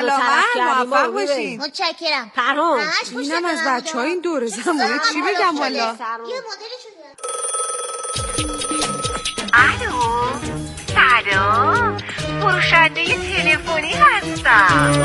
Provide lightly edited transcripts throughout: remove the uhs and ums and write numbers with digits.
موفق باشین. متشکرم. پرام اینم از بچه‌ها این دوره زمانه چی بگم والا. یه مدلشو الو سلام، فروشنده تلفنی هستم.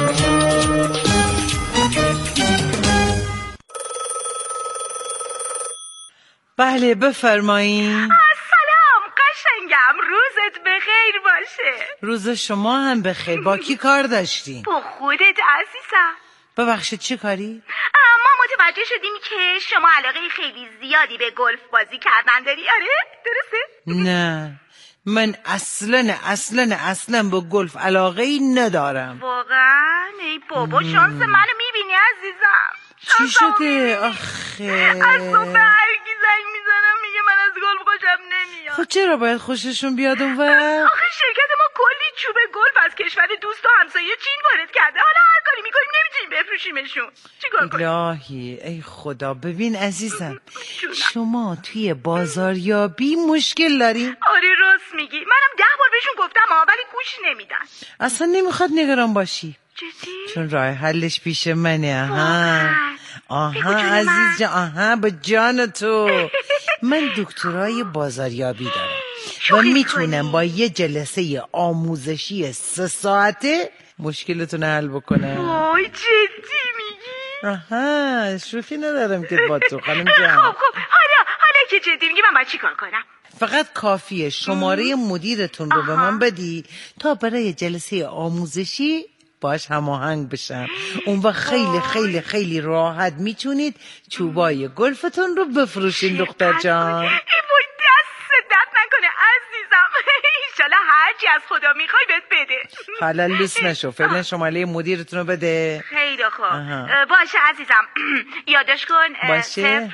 بله بفرمایین. سلام قشنگم، روزت بخیر باشه. روز شما هم بخیر. با کی کار داشتین؟ با خودت عزیزم. ببخشید چی کاری؟ ما متوجه شدیم که شما علاقه خیلی زیادی به گلف بازی کردن داری، آره؟ درسته؟ نه من اصلا به گلف علاقه ای ندارم. واقعا؟ ای بابا شانس منو میبینی عزیزم. چی شده؟ آخه از صبح هرگی زنگ میزنم میگه من از گلف خوشم نمیاد. خب چرا باید خوششون بیاد اون وقت؟ آخه شرکت ما کلی چوب گلف از کشور دوست و همسایه چین وارد کرده، حالا هر کاری میکنیم نمیتونیم بفروشیمشون. چیکار کنیم؟ الهی ای خدا. ببین عزیزم شما توی بازاریابی مشکل داری؟ آره راست میگی، منم 10 بار بهشون گفتم ولی گوش نمیدن. اصلا نمیخواد نگران باشی. جدی؟ چون راه حلش پیش منه. آها عزیز جان، آها به جان تو. من دکترای بازاریابی دارم و میتونم با یه جلسه آموزشی 3 ساعته مشکلتون حل بکنم. وای جدی میگی؟ آها شوخی ندارم که با تو خانم جان. خب حالا که جدی میگی من باید چی کار کنم؟ فقط کافیه شماره مدیرتون رو به من بدی تا برای جلسه آموزشی باش هماهنگ بشم. اون وقت خیلی خیلی خیلی راحت میتونید چوبای گلفتون رو بفروشین دختر جان. ای وای دست درد نکنه عزیزم. انشالله هرچی از خدا میخوای بهت بده. حالا لوس نشو، فعلا شماره مدیرتون رو بده. خیلی خوب باشه عزیزم. یادش کن. باشه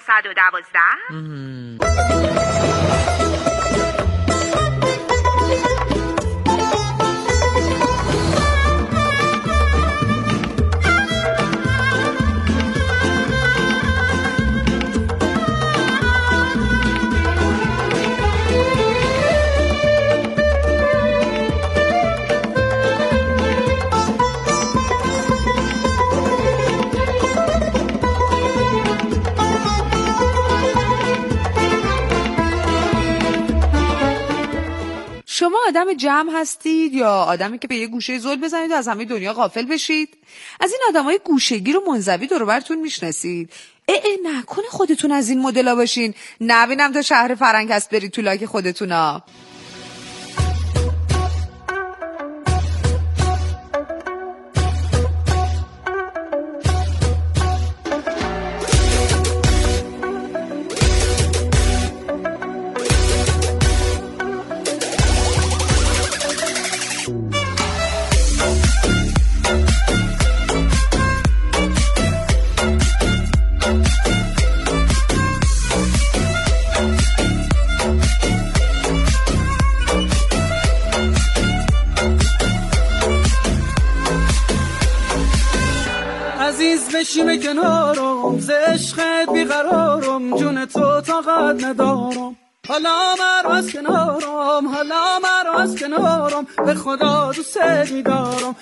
0912. شما آدم جمع هستید یا آدمی که به یه گوشه زل بزنید و از همه دنیا غافل بشید؟ از این آدمای گوشه‌گیر و منزوی دور و برتون میشناسید؟ نکنه خودتون از این مدلا باشین. نبینم تا شهر فرنگ هست برید تو لاک خودتونا. بشیم کنارم ز عشقت بیقرارم جون تو طاقت ندارم حالا مرو از کنارم به خدا دوست می‌دارم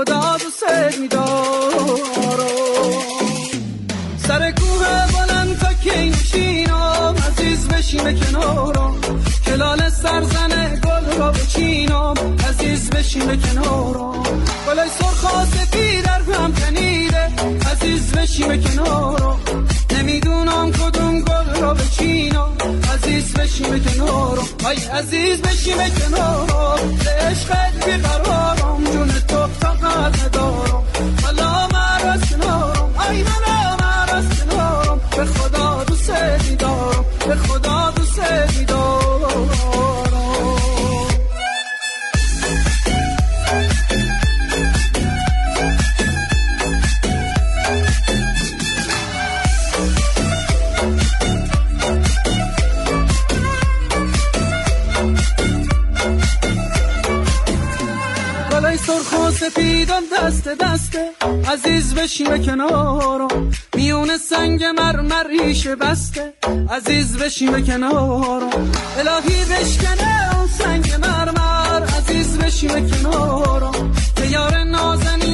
سر کوه بلند تا که نشینم عزیز بشیم کنارم کلال سرزن گل را بچینم عزیز بشیم کنارم گلای سرخ و سفید در هم تنیده عزیز بشیم کنارم نمیدونم کدوم گل را بچینم عزیز بشیم کنارم عزیز بشیم کنارم به عشقت بیقرارم جون تو طاقت ندارم حالا مرو از کنارم مرو از کنارم به خدا دوست می‌دارم گلای سرخ و سفیدم دسته عزیز بشیم کنارم میون سنگ مرمر ریشه بسته عزیز بشیم کنارم الهی بشکنه اون سنگ مرمر عزیز بشیم کنارم که یار نازنی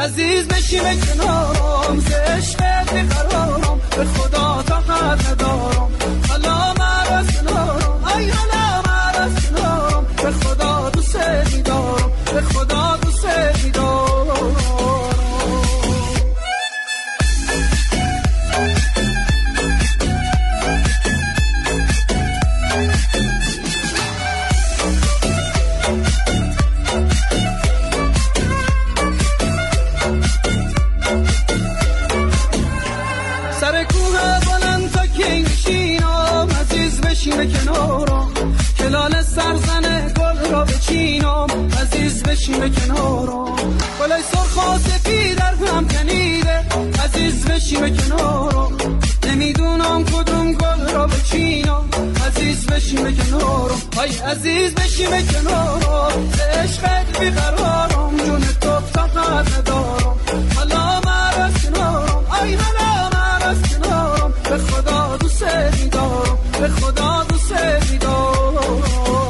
عزیز بشین به کنارم ز عشقت بیقرارم به خدا طاقت ندارم حالا من از کنارم ای حالا من از کنارم به خدا دوست می‌دارم به خدا دوست می‌دارم سر کوه بلند تا کی نشینم عزیز بشین کنارم کلال سرزن گل را بچینم عزیز بشین کنارم گلای سرخ و سفید در هم کنیده عزیز بشین کنارم نمیدونم کدوم گل را بچینم عزیز بشین کنارم ای عزیز بشین کنارم عشقت بیقرارم جون تو طاقت ندارم حالا من از کنارم ای حالا من از کنارم به خدا دوست می‌دارم به خدا دوست می‌دارم.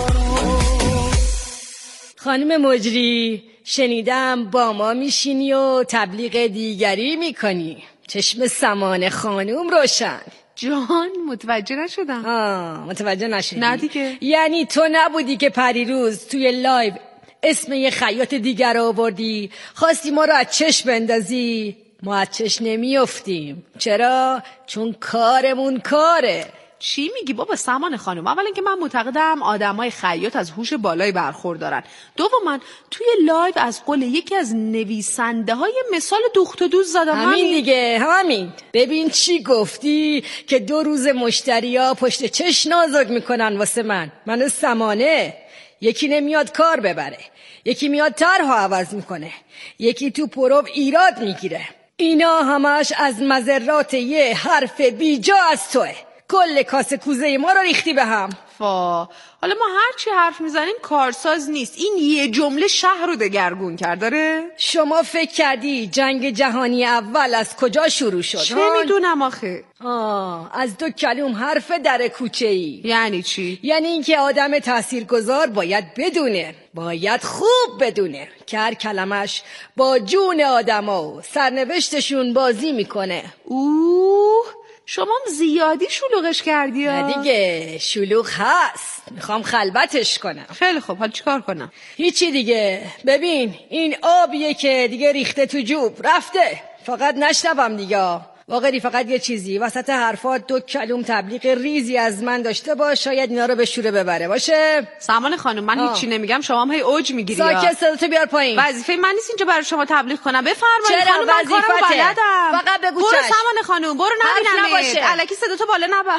خانم مجری شنیدم با ما میشینی و تبلیغ دیگری میکنی. چشم سمان خانوم روشن. جان متوجه نشدم. متوجه نشدی؟ نه دیگه. یعنی تو نبودی که پریروز توی لایو اسم یه خیاط دیگر رو آوردی خواستی ما رو از چشم بندازی؟ ما از چشم نمیافتیم. چرا؟ چون کارمون کاره. چی میگی بابا سامان خانم؟ اولا که من معتقدم آدمای خیاط از هوش بالایی برخوردارن. دوما توی لایو از قول یکی از نویسنده های مثال دوخت و دوز زدم. همین دیگه همین. ببین چی گفتی که 2 روز مشتریا پشت چش نازک میکنن واسه من سمانه. یکی نمیاد کار ببره، یکی میاد طرحو عوض میکنه، یکی تو پرو ایراد میگیره. اینا همش از مزرات یه حرف بیجا از توه. کل کاسه کوزه ما رو ریختی به هم. حالا ما هر چی حرف میزنیم کارساز نیست. این یه جمله شهر رو دگرگون کرد. داره شما فکر کردی جنگ جهانی اول از کجا شروع شد؟ چه میدونم آخه. از 2 کلوم حرف در کوچه ای. یعنی چی؟ یعنی اینکه آدم تاثیرگذار باید بدونه، باید خوب بدونه که هر کلمش با جون آدما و سرنوشتشون بازی میکنه. شما زیادی شلوغش کردی. نه دیگه شلوغ هست، میخوام خلوتش کنم. خیلی خوب، حالا چیکار کنم؟ هیچی دیگه. ببین این آبیه که دیگه ریخته تو جوب رفته، فقط نشنوم دیگه. واقعی فقط یه چیزی وسط حرفات 2 کلوم تبلیغ ریزی از من داشته باش، شاید اینا رو به شوره ببره. باشه سامان خانم من هیچی نمیگم، شما هم هی اوج میگیری. ساکت، صداتو بیار پایین. وظیفه من نیست اینجا برای شما تبلیغ کنم. بفرمایید خانم، من کارم بلدم. فقط بگو برو سامان خانم، برو نبینمت. الکی صداتو بالا نبر.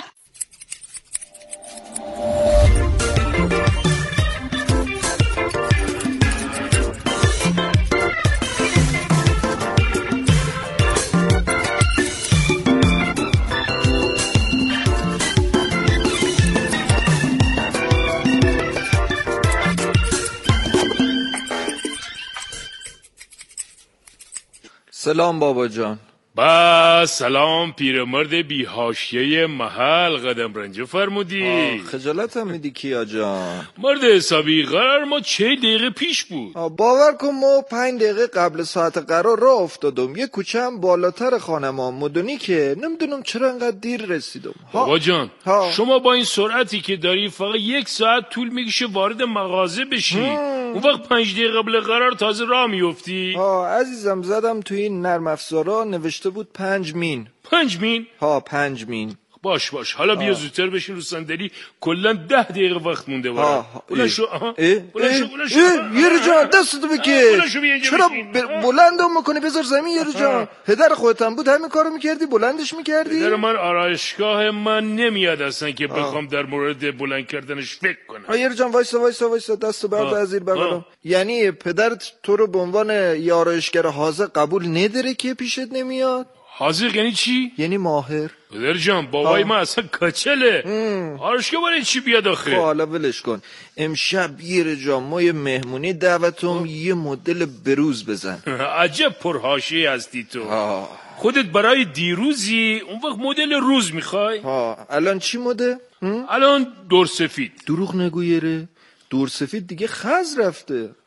سلام بابا جان. با سلام پیرمرد بی حاشیه محل، قدم رنجه فرمودی. خجالتم میدی کیا جان؟ مرد حسابی قرار ما 40 دقیقه پیش بود. باور کن ما 5 دقیقه قبل ساعت قرار راه افتادم. یه کوچه هم بالاتر خانمان مدنی که نمیدونم چرا انقدر دیر رسیدم. بابا جان شما با این سرعتی که داری فقط 1 ساعت طول میکشه وارد مغازه بشی. اون وقت 5 دقیقه قبل قرار تازه راه میفتی. عزیزم زدم توی این نرم افزارا نوشته بود 5 مین. 5 مین؟ 5 مین. باش حالا بیا زودتر بشین رو صندلی، کلا 10 دقیقه وقت مونده برام. بلند شو. یارو جان دستتو بکش. چرا بلندم میکنی؟ بذار زمین یارو جان. پدر خودت هم بود همین کارو میکردی، بلندش میکردی. پدر من آرایشگاه من نمیاد اصلا که بخوام در مورد بلند کردنش فکر کنم. یارو جان وایسا دستو برد از زیر بغلم. یعنی پدرت تو رو به عنوان آرایشگر حاضر قبول نداره که پیشت نمیاد؟ حاضر یعنی چی؟ یعنی ماهر. پدر جان بابای ما اصلا کچله. آرایشگاه برای چی بیاد آخه؟ حالا ولش کن. امشب یه جان ما یه مهمونی دعوتم، یه مدل بروز بزن. عجب پرحاشیه هستی تو. خودت برای دیروزی، اون وقت مدل روز میخوای؟ الان چی مده؟ الان دور سفید. دروغ نگو یره. دور سفید دیگه خز رفته.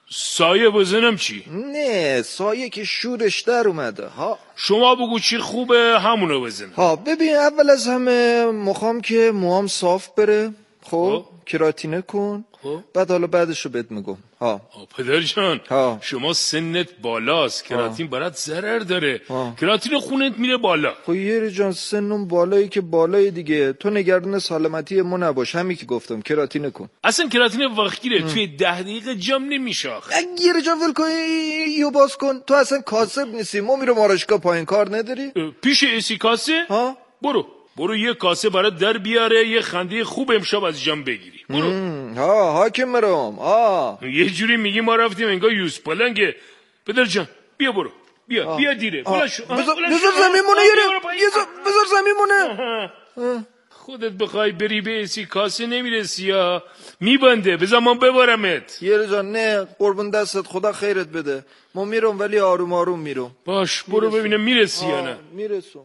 سایه بزنم چی؟ نه سایه که شورش در اومده ها. شما بگو چی خوبه همونو بزن. ها ببین اول از همه مخوام که موام صاف بره. خب کراتینه کن. بعد حالا بعدشو بهت میگم. ها پدر جان شما سنت بالاست، کراتین برات ضرر داره. کراتین خونت میره بالا. خب یه جان سنم بالایی که بالای دیگه، تو نگران سلامتی ما نباش، همین که گفتم کراتینه کن. اصلا کراتین وقتگیره، توی 10 دقیقه جمع نمیشه. یه جان ول کن یو باز کن. تو اصلا کاسب نیستی، ما میرم آرایشگاه پایین، کار نداری؟ پیش اسی کاسه؟ برو یه کاسه برات در بیاره، یه خنده خوب امشب از جام بگیری. برو. حاکم مرم. یه جوری میگی ما رفتیم انگار یوز پلنگه. پدر جان بیا برو. بیا دیره. بذار زمینمونه بذار زمینمونه. خودت بخوای بری به اسی کاسه نمیرسی یا میبنده. بذار من ببارمت. یه جان نه قربون دستت، خدا خیرت بده. ما میرم ولی آروم آروم میرم. باش برو ببینم میرسی یا نه. میرسم.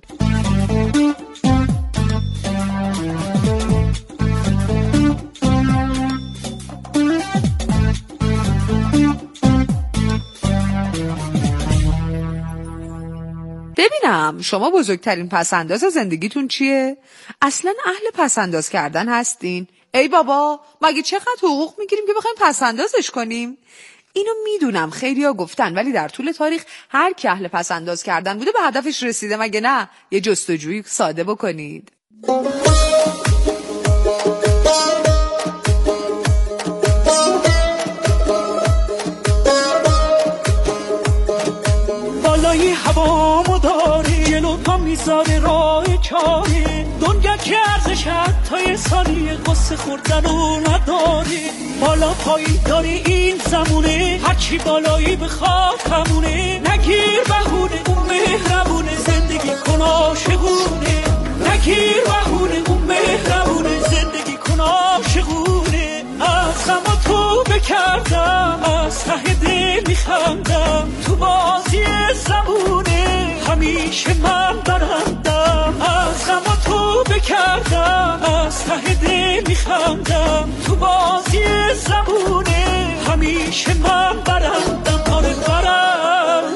ببینم شما بزرگترین پسنداز زندگیتون چیه؟ اصلا اهل پسنداز کردن هستین؟ ای بابا مگه چقدر حقوق میگیریم که بخوایم پسندازش کنیم؟ اینو میدونم خیلیا گفتن، ولی در طول تاریخ هر کی اهل پسنداز کردن بوده به هدفش رسیده، مگه نه؟ یه جستجوی ساده بکنید. بالای هوامو داری، یه لوتا میذاره راه چاری، دنیا که ارزش حتی ثانیه قصه خوردن رو نداری. بالا پایی داری این زمونه، هرچی بالایی بخواد همونه. نگیر بهونه اون مهربونه، زندگی کن عاشقونه. نگیر بهونه اون مهربونه، زندگی کن عاشقونه. از غم تو بکردم، از ته دل میخندم، تو بازی زمونه همیشه من برندم. از غم تو بکردم، از ته دل میخندم، تو بازی زمونه همیشه من برندم. آره برندم.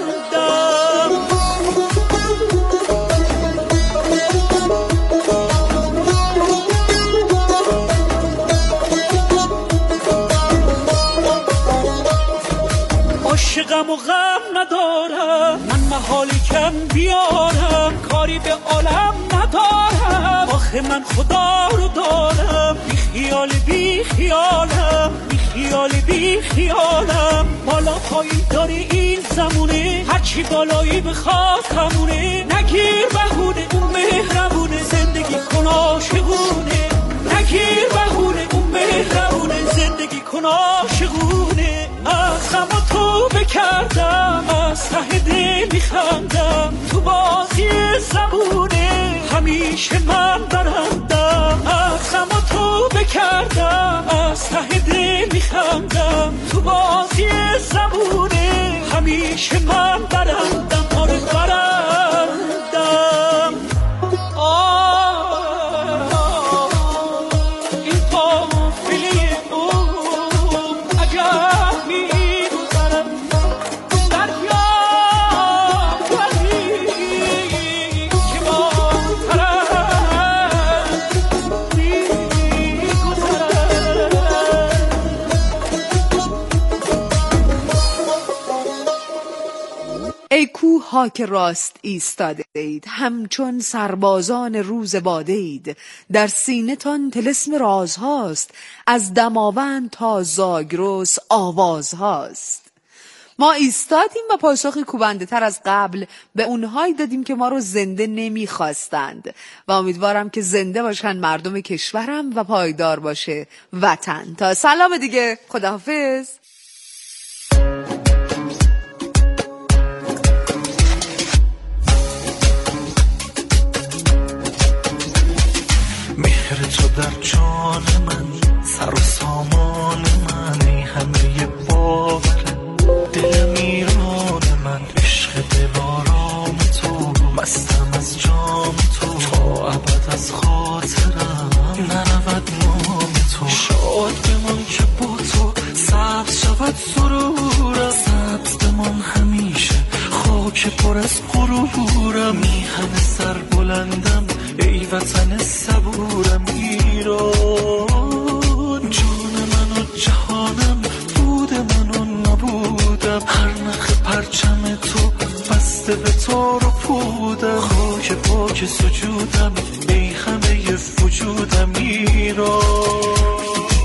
عاشقم و غم ندارم، من محالی کم بیارم، کاری به عالم ندارم. آخه من خدا رو دارم، بی خیال بی خیالم، بی خیال بی خیالم. بالا پایی داری این زمونه، هرچی بالایی بخواد همونه. نگیر بهونه اون مهربونه، زندگی کن عاشقونه. نگیر بهونه اون مهربونه، زندگی کن عاشقونه. از غم تو بکردم، از ته دل میخندم، تو بازی زمونه همیشه من برندم. از غم تو بکردم، از ته دل میخندم، تو بازی زمونه همیشه من برندم. آره برندم. ای کوها که راست ایستاده اید، همچون سربازان روز باده اید. در سینه تان طلسم رازهاست، از دماوند تا زاگرس آوازهاست. ما ایستادیم و پاسخی کوبنده تر از قبل به اونهایی دادیم که ما رو زنده نمیخواستند و امیدوارم که زنده باشن مردم کشورم و پایدار باشه وطن. تا سلام دیگه، خداحافظ. مهر تو در جان من، سر و سامان من، ای همه باور دل میران من. عشق دلارام تو، مستم از جام تو، تا ابد از خاطرم نرود نام تو. شاد بمان که با تو سبز شود سرود، خاک پر از غرورم، میهن سر بلندم ای وطن صبورم. ایران جان من و جهانم، بود من و نبودم، هر نخ پرچم تو بسته به تار و پودم. خاک پاک سجودم ای همه وجودم. ایران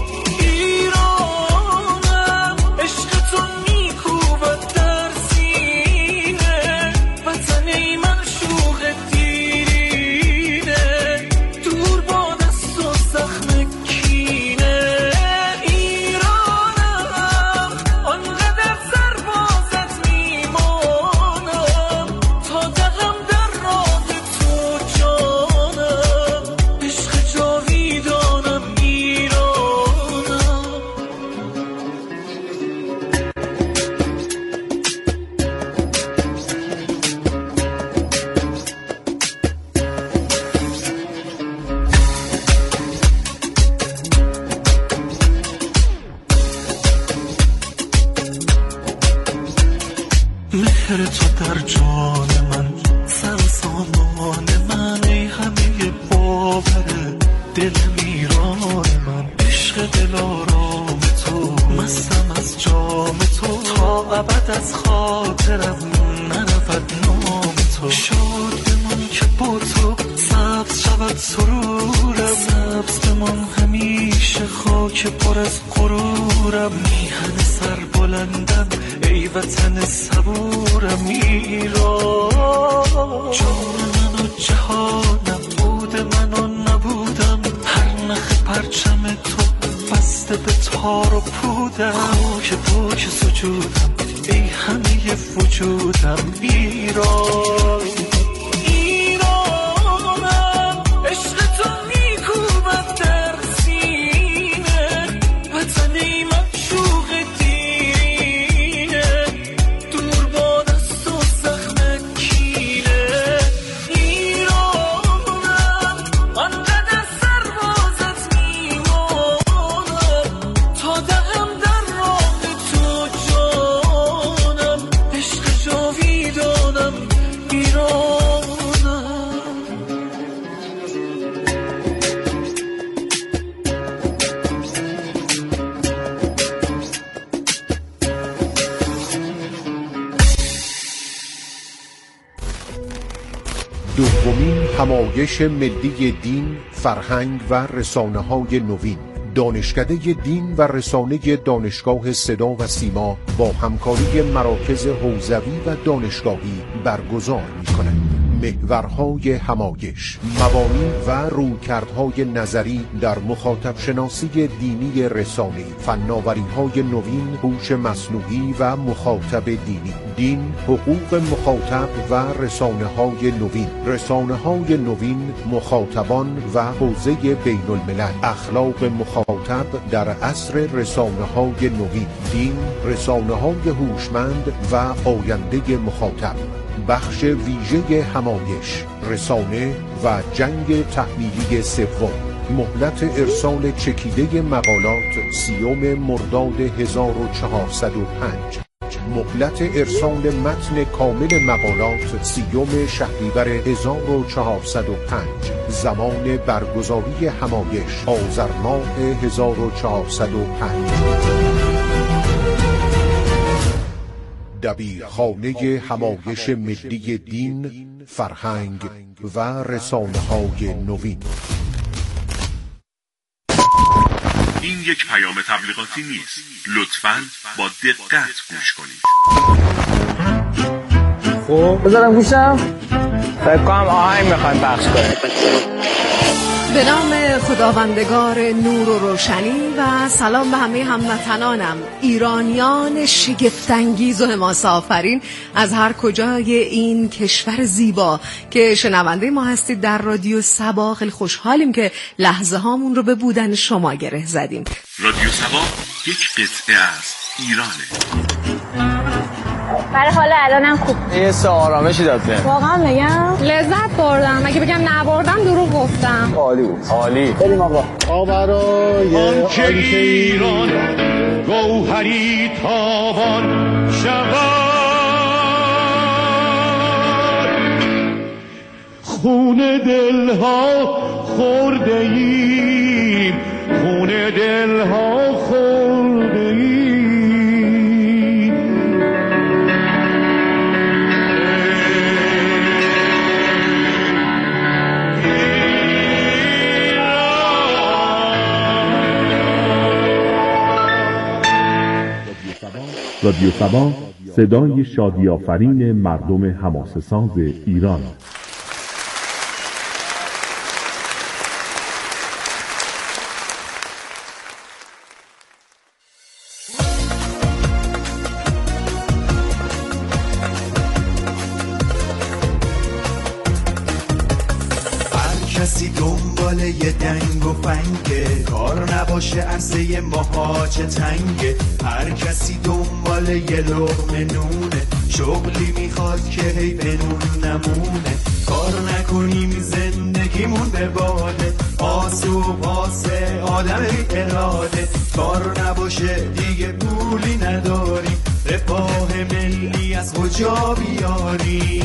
مهر تو در جان من، سر سامان من، ای همه باور دل ایران من. عشق دلارام تو، مستم از جام تو، تا ابد از خاطرم نرود نام تو. شاد بمان که با تو سبز شود سرورم، سبز بمان همیشه خاک پر از غرورم. میهن سر بلندم ای وطن صبورم. ایران جان من و جهانم، بود من و نبودم، هر نخ پرچم تو بسته به تار و پودم. خاک پاک سجودم ای همه وجودم. ایران دومین همایش ملی دین، فرهنگ و رسانه‌های نوین، دانشکده دین و رسانه دانشگاه صدا و سیما با همکاری مراکز حوزوی و دانشگاهی برگزار می‌کنند. محورهای همایش، مبانی و رویکردهای نظری در مخاطب شناسی دینی رسانه‌ای، فناوری‌های نوین، هوش مصنوعی و مخاطب دینی، دین، حقوق مخاطب و رسانه‌های نوین، رسانه‌های نوین، مخاطبان و حوزه بین الملل، اخلاق مخاطب در عصر رسانه‌های نوین، دین، رسانه‌های هوشمند و آینده مخاطب. بخش ویژه همایش، رسانه و جنگ تحمیلی سوم. مهلت ارسال چکیده مقالات 30 مرداد 1405. مهلت ارسال متن کامل مقالات 30 شهریور 1405. زمان برگزاری همایش آذر ماه 1405. دبیرخانه همایش ملی دین، فرهنگ و رسانه‌های نوین. این یک پیام تبلیغاتی نیست. لطفاً با دقت گوش کنید. خب بذارم گوشم. فکر کنم آهنگ میخوایم پخش کنیم. به نام خداوندگار نور و روشنی و سلام به همه هموطنانم، ایرانیان شگفت‌انگیز و حماسه آفرین از هر کجای این کشور زیبا که شنونده ما هستید در رادیو سبا. خیلی خوشحالیم که لحظه هامون رو به بودن شما گره زدیم. رادیو سبا یک قطعه از ایرانه. برای حالا الانم خوب یه سه آرامشی داد بهم. واقعا میگم لذت بردم. اگه بگم نبردم دروغ گفتم. عالی بود. عالی. بریم آقا برای آنکه ایران گوهری تابان شود خون دلها خورده ایم، خون دلها خورده ایم. رادیو سبا، صدای شادی آفرین مردم حماسه ساز ایران. کسی دنبال یه دنگ و فنگه، کار نباشه عرصه ماها چه تنگه. هر کسی دنبال یه لقمه نونه، شغلی میخواد که هی بنون نمونه. کار نکنیم زندگیمون به باده، آسو پاسه آدم بی اراده. کار نباشه دیگه پولی نداریم، رفاه ملی از کجا بیاریم؟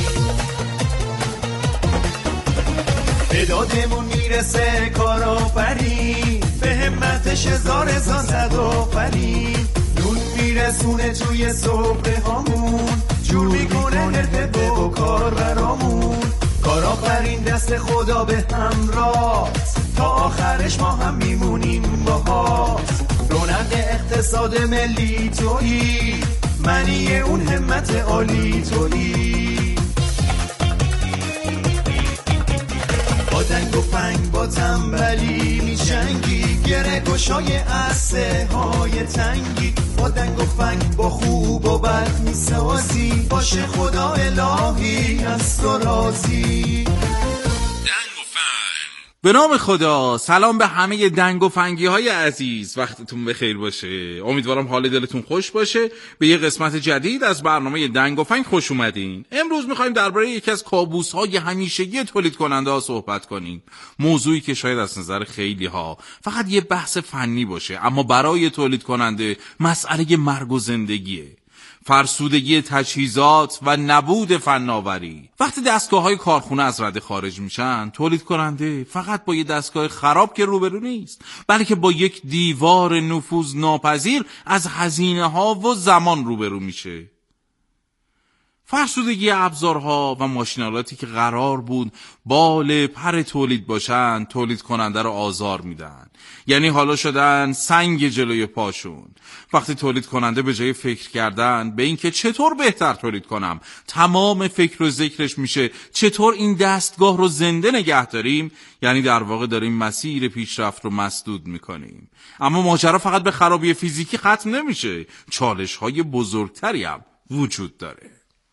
بدادمون میرسه کارآفرین، به همتش هزار صد آفرین. نون میرسونه توی سفره هامون، جور میکنه حرفه و کار برامون. کارآفرین دست خدا به همراه، تا آخرش ما هم میمونیم باهاست. رونق اقتصاد ملی تویی، منی اون همت عالی تویی. با دنگ و فنگ با تنبلی میچنگی، گره گشای عرصه های تنگی. با دنگ و فنگ با خوب و بد میسازی، باشه خدا الهی از تو راضی. به نام خدا، سلام به همه دنگ و فنگی های عزیز، وقتتون بخیر باشه. امیدوارم حال دلتون خوش باشه. به یه قسمت جدید از برنامه دنگ و فنگ خوش اومدین. امروز میخوایم درباره یکی از کابوس های همیشگی تولید کننده ها صحبت کنیم. موضوعی که شاید از نظر خیلی ها فقط یه بحث فنی باشه، اما برای تولید کننده مسئله مرگ و زندگیه. فرسودگی تجهیزات و نبود فناوری. وقتی دستگاه‌های کارخونه از رده خارج میشن، تولید کننده فقط با یه دستگاه خراب که روبرو نیست، بلکه با یک دیوار نفوذ ناپذیر از هزینه‌ها و زمان روبرو میشه. فرسودگی ابزارها و ماشینالاتی که قرار بود بال پر تولید باشن، تولید کننده رو آزار میدن. یعنی حالا شدن سنگ جلوی پاشون. وقتی تولید کننده به جای فکر کردن به این که چطور بهتر تولید کنم، تمام فکر و ذکرش میشه چطور این دستگاه رو زنده نگه داریم، یعنی در واقع داریم مسیر پیشرفت رو مسدود میکنیم. اما ماجرا فقط به خرابی فیزیکی ختم نمیشه، چالش‌های بزرگتری هم وجود داره.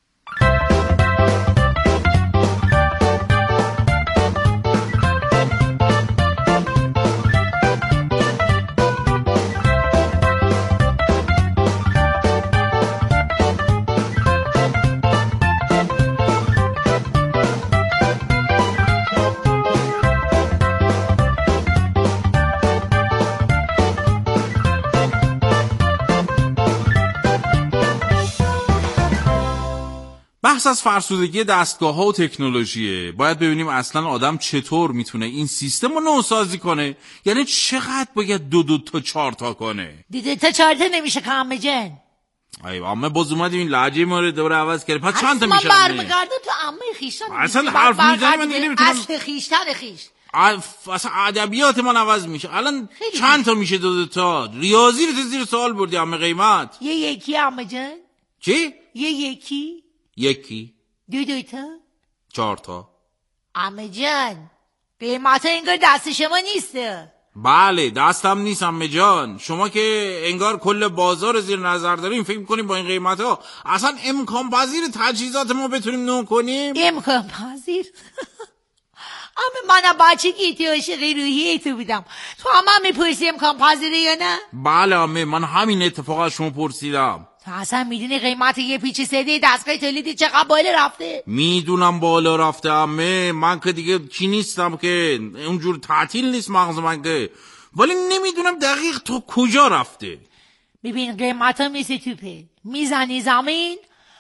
بحث از فرسودگی دستگاه‌ها و تکنولوژیه. باید ببینیم اصلا آدم چطور میتونه این سیستم رو نوسازی کنه. یعنی چقدر باید دو تا 4 تا کنه. 2 تا 4 تا نمیشه که عمه جان. ای عمه باز اومدیم این لهجه ما رو دوباره عوض کردیم. پس چند تا میشه؟ اصلا برمیگرده تو عمه خیشتن. اصلا حرف میزنی من دیگه نمیتونم. اصل خیشتن خیش. اصلا ادبیات من عوض میشه. الان چند تا میشه 2 تا؟ ریاضی رو زیر سوال بردی عمه قیمت. یکی عمه جان. چی؟ یکی 2 تا 4 تا. عمه جان قیمت انگار دست شما نیسته. بله دستم نیست عمه جان. شما که انگار کل بازار زیر نظر داریم، فکر میکنیم با این قیمت ها اصلا امکان پذیر تجهیزات ما بتونیم نو کنیم؟ امکان پذیر؟ اما من بچگی عاشق روحیه تو بودم. تو هم میپرسی امکان پذیره یا نه؟ بله عمه، من همین اتفاق از شما پرسیدم. تو اصلا میدونی قیمت یه پیچ سده دستگاه تولیدی چقدر بالا رفته؟ میدونم بالا رفته عمه، من که دیگه کی نیستم که اونجور تعطیل نیست مغز من که، ولی نمیدونم دقیق تو کجا رفته. ببین قیمت ها مثل توپه، میزنی زمین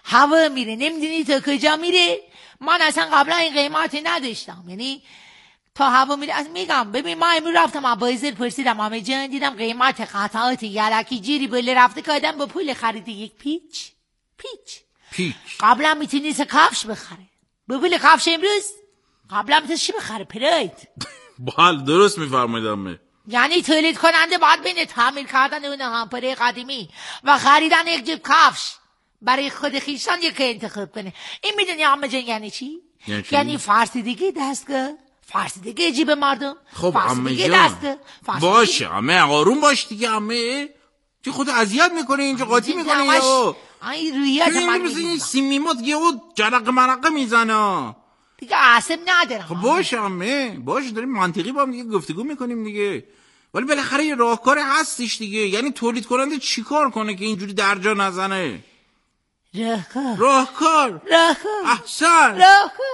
هوا میره، نمیدونی تا کجا میره. من اصلا قبلا این قیمتی نداشتم، یعنی تا هوا میره. اصلا میگم ببین من امروز رفتم ابایزر پرسیدم همه جان، دیدم قیمت قطعات یلکی جیری بله رفته که آدم با پول خرید یک پیچ. قبلا میتونیست کفش بخره، با پول کفش امروز قبلا میتونیست چی بخره؟ پراید. بله درست میفرمایید. یعنی تولید کننده باید بین تعمیر کردن اون همپره قدیمی و خریدن یک جیب کفش برای خود خیشان یک انتخاب کنه. این میدونی عمه جان یعنی چی؟ یعنی فرسیدگی دستگاه، فرسیدگی جیب مردم. خب عمه جان باشه عمه، آروم باش دیگه عمه. چی خود اذیت میکنه اینجا قاطی میکنه یا این رویت من این سیمیمات یهو جرق مرقه میزنه دیگه. عصب ندارم. خب باشه عمه باشه، داریم منطقی با هم دیگه گفتگو میکنیم دیگه. ولی بالاخره یه راهکار هستش دیگه. یعنی تولید کننده چیکار کنه که اینجوری درجا نزنه؟ راهکار احسن.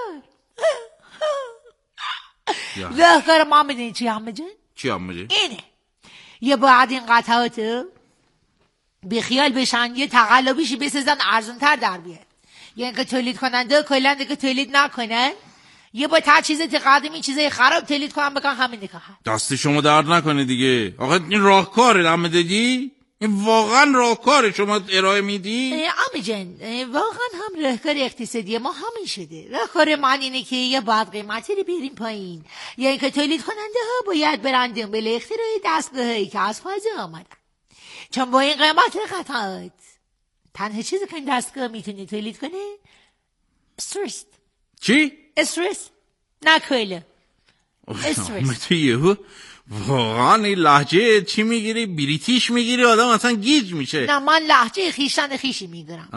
راهکار ما میدونی چی عمه جان؟ چی عمه جان؟ اینه یه باید این قطعات بخیال بشن، یه تقلبیشی بسازن ارزونتر در بیاد. یعنی که تولید کننده کلا دیگه تولید نکنن، یه با تجهیزات قدیمی چیزای خراب تولید کنن بگن همین دیگه. دست شما درد نکنه دیگه. آقا این راهکاره عمه دادی؟ این واقعا راهکار شما ارائه میدی؟ عمه جان واقعا هم راهکار اقتصادی ما همین شده. راهکار من اینه که یه باید قیمتی رو بیاریم پایین، یعنی که تولید کننده ها باید برن دنبال اختراع دستگاهایی که از فضا آمدن. چون با این قیمت قطعات تنها چیزی که این دستگاه میتونه تولید کنه استرس. چی؟ استرس نه کوله. استرس. واقعا این لهجه چی میگیری؟ بریتیش میگیری؟ آدم اصلا گیج میشه. نه من لهجه خیشتن خیشی میگیرم.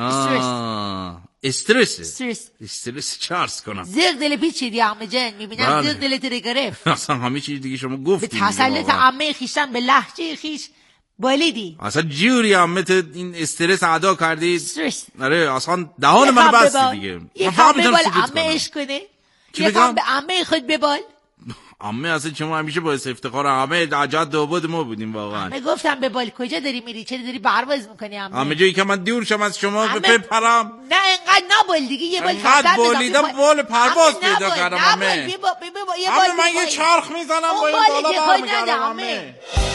استرس چه عرض کنم؟ زیغ دل پیچی دی عمه جان، میبینم زیغ دلت رو گرفت. اصلا همه چیز دیگه شما گفتی. به تسلط عمه خیشتن به لهجه خیش بالیدی. اصلا جوری عمه این استرس ادا کردی. آره اصلا دهان منو بستی دیگه. یکم ببال عمه اش کنه، یکم به عمه خود ببال. عمه اصلا شما همیشه باعث افتخار عمه جد آباد ما بودیم واقعا. عمه گفتم ببال. کجا داری میری؟ چرا داری پرواز میکنی عمه؟ عمه جایی که من دور شم از شما بپرم. نه اینقدر نبال دیگه، یه بال اینقدر بالیدم بال پرواز پیدا کردم عمه. عمه من یه چرخ میزنم با این بالا برمیگردم عمه.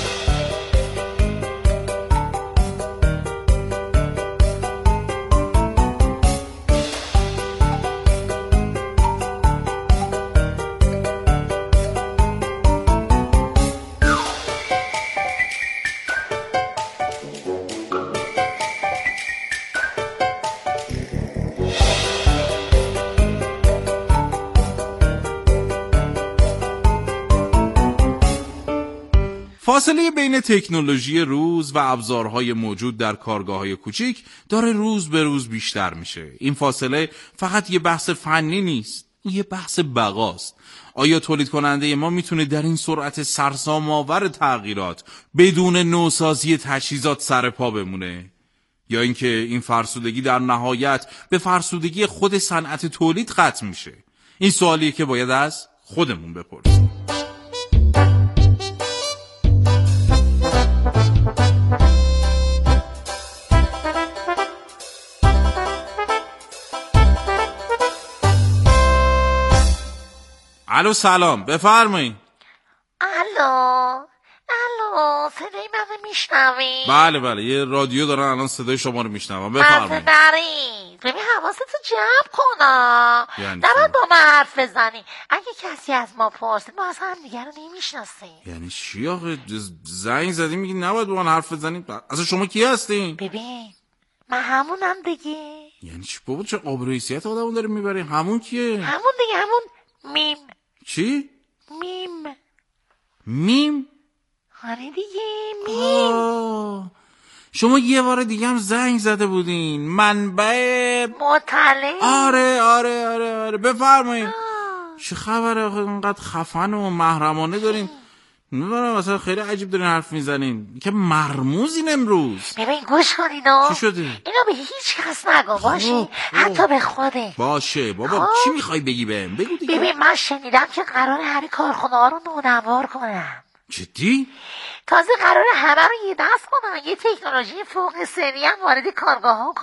فاصله بین تکنولوژی روز و ابزارهای موجود در کارگاه‌های کوچیک داره روز به روز بیشتر میشه. این فاصله فقط یه بحث فنی نیست، یه بحث بقاست. آیا تولید کننده ما میتونه در این سرعت سرسام‌آور تغییرات بدون نوسازی تجهیزات سر پا بمونه؟ یا اینکه این فرسودگی در نهایت به فرسودگی خود صنعت تولید ختم میشه؟ این سوالیه که باید از خودمون بپرسیم. الو سلام بفرمایید. الو صدای منو میشنوی؟ بله یه رادیو دارن الان صدای شما رو میشنوم. بفرمایید. ببین حواستو جمع کن، نباید با من حرف بزنی. اگه کسی از ما پرسید ما از هم دیگه رو نمیشناسیم. یعنی چی آخه؟ زنگ زدی میگی نباید با من حرف بزنید؟ اصلا شما کی هستین؟ ببین من همونم دیگه. یعنی چی بابا؟ چه آبرو حیثیت آدمو داره میبری؟ همون کیه؟ همون دیگه، همون میم. چی؟ میم؟ آره دیگه میم. شما یه بار دیگه هم زنگ زده بودین. منبع مطلع. آره بفرمایید. چه خبره آخه اینقدر خفن و محرمانه داریم؟ نمیدونم اصلا خیلی عجیب دارین حرف میزنین که مرموزین امروز. ببین گوش کن اینو. چی شده؟ اینو به هیچ کس نگو باشه، حتی به خوده. باشه بابا چی میخوای بگی بهم؟ بگو دیگه. ببین من شنیدم که قراره همه کارخونه ها رو نونوار کنم. جدی؟ تازه قراره همه رو یه دست کنن، یه تکنولوژی فوق سری هم وارد کارگاه ها